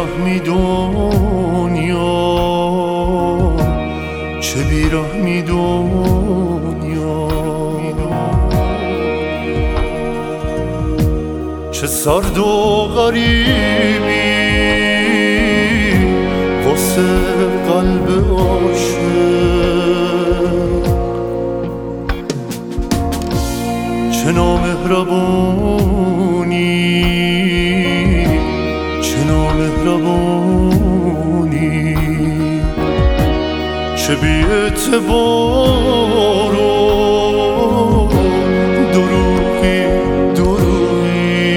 بیرحمی دنیا، چه بیرحمی دنیا، چه سرد و غریبی واسه قلب عاشق، چه نامهربونی، چه نامهربونی، چه بی‌اعتبار و دروغی دروغی.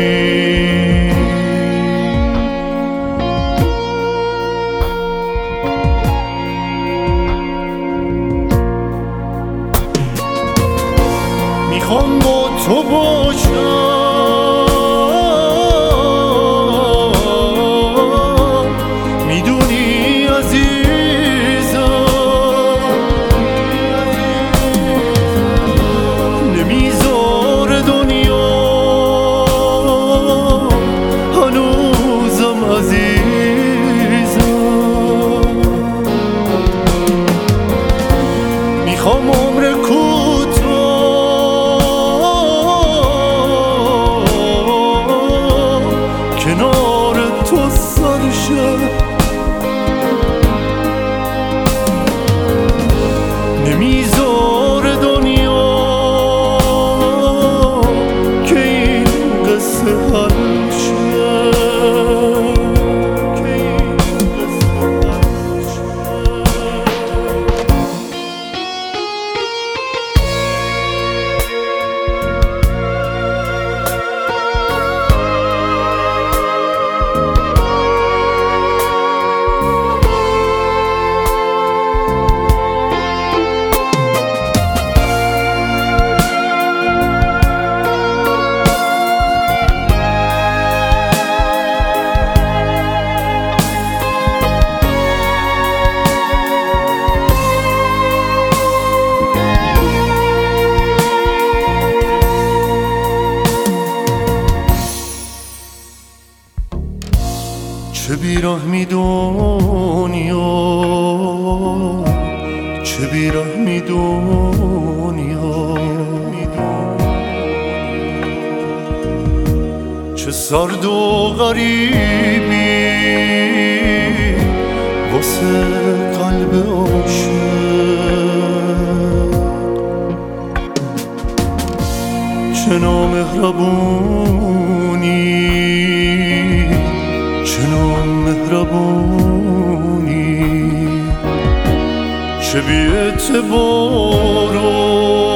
میخوام با تو باشم، میدونی عزیزم، نمیذاره دنیا هنوزم عزیزم. میخوام عمر کنار تو سرشه، نمیذاره دنیا که این قصه حل شه، که این قصه حل شه. چه بیرحمی دنیا، چه بیرحمی دنیا، چه سرد و غریبی واسه قلب عاشق، چه نامهربونی، چه نامهربونی، چه بی‌اعتبار و